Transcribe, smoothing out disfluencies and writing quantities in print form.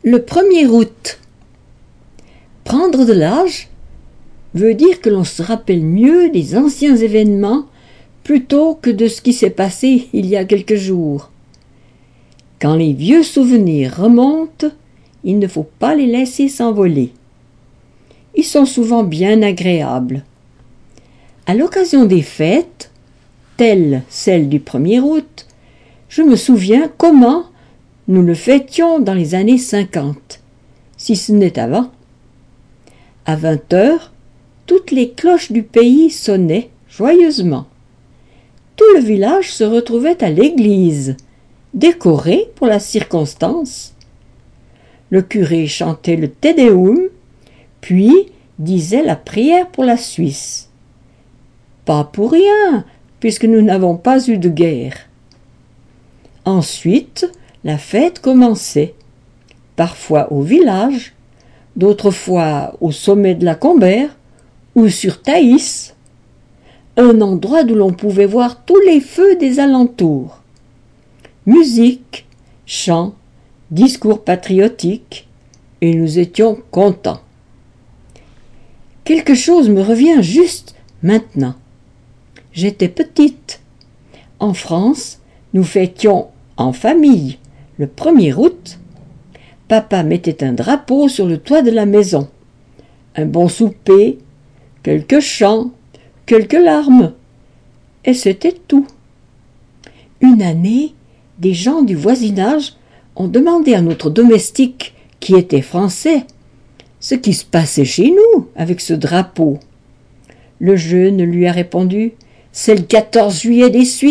Le 1er août. Prendre de l'âge veut dire que l'on se rappelle mieux des anciens événements plutôt que de ce qui s'est passé il y a quelques jours. Quand les vieux souvenirs remontent, il ne faut pas les laisser s'envoler. Ils sont souvent bien agréables. À l'occasion des fêtes, telle celle du 1er août, je me souviens comment nous le fêtions dans les années 50, si ce n'est avant. À 20h, toutes les cloches du pays sonnaient joyeusement. Tout le village se retrouvait à l'église, décoré pour la circonstance. Le curé chantait le Te Deum, puis disait la prière pour la Suisse. Pas pour rien, puisque nous n'avons pas eu de guerre. Ensuite, la fête commençait, parfois au village, d'autres fois au sommet de la Combère ou sur Thaïs, un endroit d'où l'on pouvait voir tous les feux des alentours. Musique, chants, discours patriotiques, et nous étions contents. Quelque chose me revient juste maintenant. J'étais petite. En France, nous fêtions en famille le 1er août. Papa mettait un drapeau sur le toit de la maison. Un bon souper, quelques chants, quelques larmes. Et c'était tout. Une année, des gens du voisinage ont demandé à notre domestique, qui était français, ce qui se passait chez nous avec ce drapeau. Le jeune lui a répondu « C'est le 14 juillet des Suisses ».